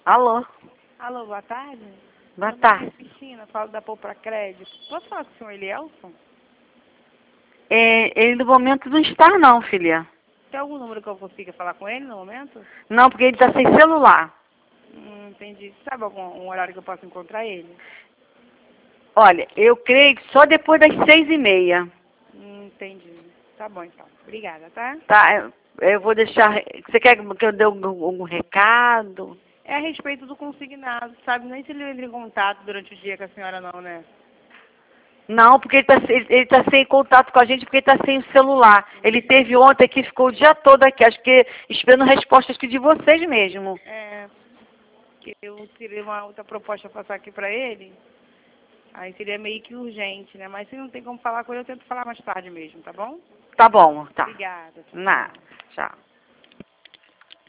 Alô? Alô, boa tarde. Boa Meu nome tarde. é Cristina, falo da Poupa Crédito. Posso falar com o senhor Elielson? Ele no momento não está não, filha. Tem algum número que eu consiga falar com ele no momento? Não, porque ele está sem celular. Entendi. Sabe algum horário que eu possa encontrar ele? Olha, eu creio que só depois das 6h30. Entendi. Tá bom, então. Obrigada, tá? Tá? Eu vou deixar... Você quer que eu dê algum recado? É a respeito do consignado. Sabe nem se ele entra em contato durante o dia com a senhora não, né? Não, porque ele tá sem contato com a gente, porque ele está sem o celular. Ele teve ontem que ficou o dia todo aqui, acho que esperando respostas aqui de vocês mesmo. Que eu teria uma outra proposta pra passar aqui pra ele. Aí seria meio que urgente, né? Mas se não tem como falar com ele, eu tento falar mais tarde mesmo, tá bom? Tá bom, tá. Obrigada. Tchau, Nada. tchau. Tchau.